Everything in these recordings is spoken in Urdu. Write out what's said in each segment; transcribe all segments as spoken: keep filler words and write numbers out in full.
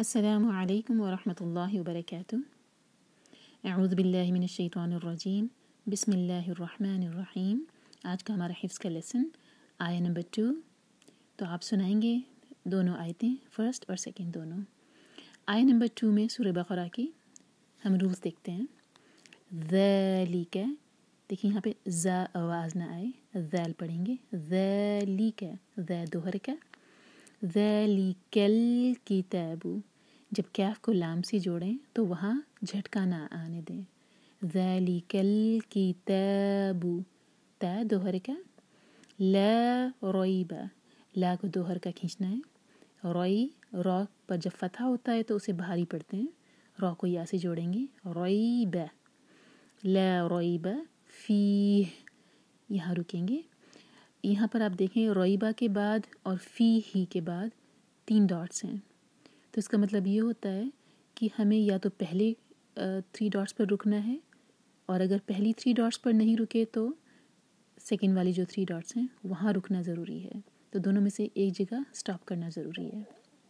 السلام علیکم ورحمۃ اللہ وبرکاتہ۔ اعوذ باللہ من الشیطان الرجیم، بسم اللہ الرحمن الرحیم۔ آج کا ہمارا حفظ کا لیسن آیا نمبر ٹو۔ تو آپ سنائیں گے دونوں آیتیں، فرسٹ اور سیکنڈ دونوں۔ آیا نمبر ٹو میں سورہ بقرہ کی ہم رولز دیکھتے ہیں۔ ذالک، دیکھیں یہاں پہ ذا آواز نہ آئے، ذال پڑھیں گے، ذالک، ذا دو حرکت، ذالک الکتاب، جب کیف کو لام سے جوڑیں تو وہاں جھٹکا نہ آنے دیں۔ ذالک الکتاب، تا دو حرکت، لا ریب، لا کو دو حرکت کھینچنا ہے، ری، را پر جب فتحہ ہوتا ہے تو اسے بھاری پڑھتے ہیں، را کو یا سے جوڑیں گے، ریب، لا ریب فیہ، یہاں رکیں گے۔ یہاں پر آپ دیکھیں ریبہ کے بعد اور فی ہی کے بعد تین ڈاٹس ہیں، تو اس کا مطلب یہ ہوتا ہے کہ ہمیں یا تو پہلے تھری ڈاٹس پر رکنا ہے، اور اگر پہلی تھری ڈاٹس پر نہیں رکے تو سیکنڈ والی جو تھری ڈاٹس ہیں وہاں رکنا ضروری ہے، تو دونوں میں سے ایک جگہ سٹاپ کرنا ضروری ہے۔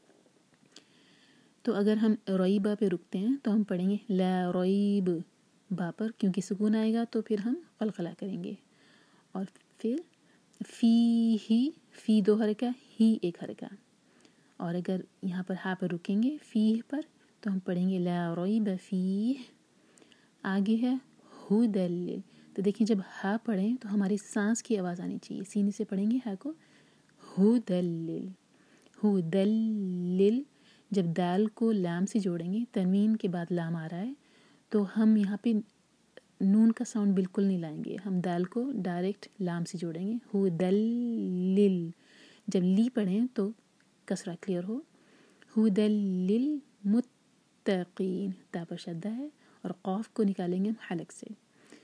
تو اگر ہم ریبہ پہ رکتے ہیں تو ہم پڑھیں گے لا ریب، با پر کیونکہ سکون آئے گا تو پھر ہم قلقلہ کریں گے، اور پھر فی ہی، فی دو حرکہ، ہی ایک حرکہ، اور اگر یہاں پر ہا پر رکیں گے فیہ پر تو ہم پڑھیں گے لا ریب فیہ۔ آگے ہے ھدی، تو دیکھیں جب ہا پڑھیں تو ہماری سانس کی آواز آنی چاہیے، سینے سے پڑھیں گے ہا کو، ھدی، ھدی، جب دال کو لام سے جوڑیں گے، تنوین کے بعد لام آ رہا ہے تو ہم یہاں پہ نون کا ساؤنڈ بالکل نہیں لائیں گے، ہم دال کو ڈائریکٹ لام سے جوڑیں گے، ھدی، جب لی پڑھیں تو کسرہ کلیئر ہو، ھدی للمتقین، تا پر شدہ ہے اور قاف کو نکالیں گے ہم حلق سے،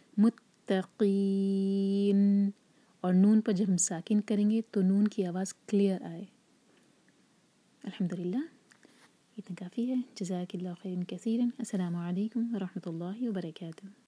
متقین، اور نون پر جب ہم ساکن کریں گے تو نون کی آواز کلیئر آئے۔ الحمدللہ، اتنا کافی ہے۔ جزاک اللہ خیرا کثیرا۔ السلام علیکم ورحمۃ اللہ وبرکاتہ۔